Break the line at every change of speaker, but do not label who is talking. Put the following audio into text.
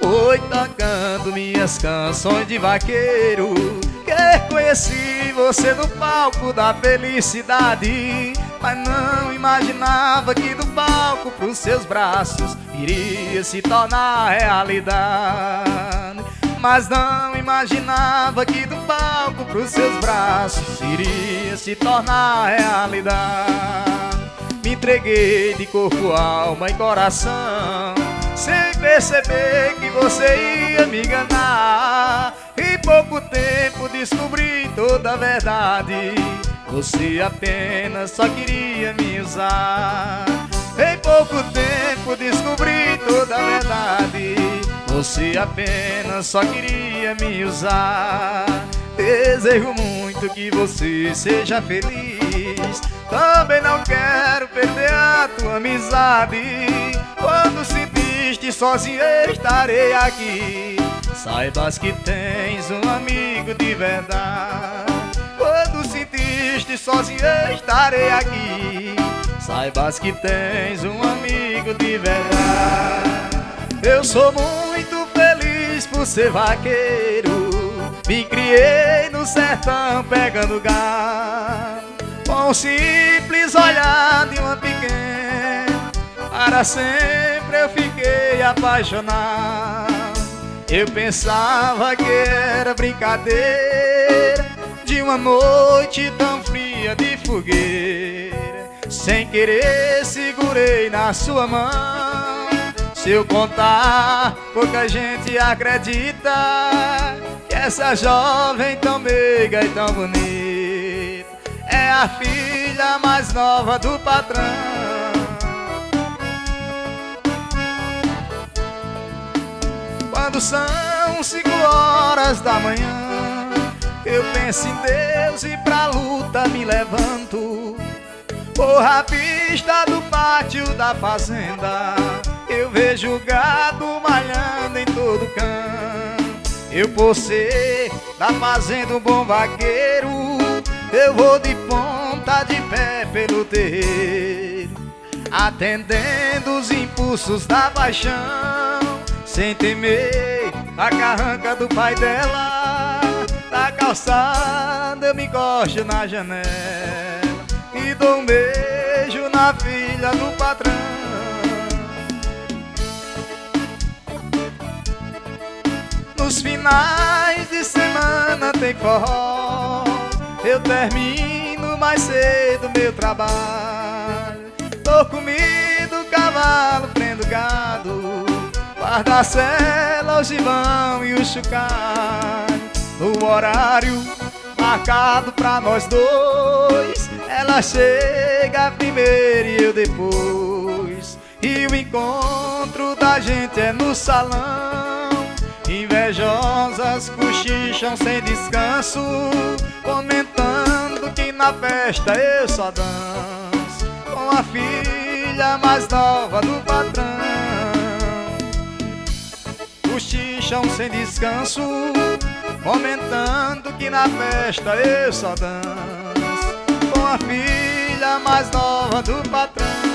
foi tocando minhas canções de vaqueiro que conheci você no palco da felicidade. Mas não imaginava que do palco pros seus braços iria se tornar realidade. Mas não imaginava que do palco pros seus braços iria se tornar realidade. Me entreguei de corpo, alma e coração, sem perceber que você ia me enganar. Em pouco tempo descobri toda a verdade, você apenas só queria me usar. Em pouco tempo descobri toda a verdade, você apenas só queria me usar. Desejo muito que você seja feliz, também não quero perder a tua amizade. Quando sentiste sozinho estarei aqui, saibas que tens um amigo de verdade. Quando sentiste sozinho estarei aqui, saibas que tens um amigo de verdade. Eu sou muito feliz por ser vaqueiro, me criei no sertão pegando gado. Com o simples olhar de uma pequena, para sempre eu fiquei apaixonado. Eu pensava que era brincadeira de uma noite tão fria de fogueira. Sem querer segurei na sua mão. Se eu contar, pouca gente acredita que essa jovem tão meiga e tão bonita é a filha mais nova do patrão. Quando são 5 horas da manhã, eu penso em Deus e pra luta me levanto. Corro a pista do pátio da fazenda, eu vejo o gado malhando em todo canto. Eu por ser da fazenda um bom vaqueiro, eu vou de ponta de pé pelo terreiro, atendendo os impulsos da paixão, sem temer a carranca do pai dela. Da calçada eu me encosto na janela e dou um beijo na filha do patrão. Nos finais de semana tem forró, eu termino mais cedo meu trabalho. Dou comida, cavalo, prendo gado, guardo a sela, o gibão e o chocalho. No horário marcado pra nós dois, ela chega primeiro e eu depois. E o encontro da gente é no salão. Invejosas cochicham sem descanso, comentando que na festa eu só danço com a filha mais nova do patrão. Cochicham sem descanso, comentando que na festa eu só danço com a filha mais nova do patrão.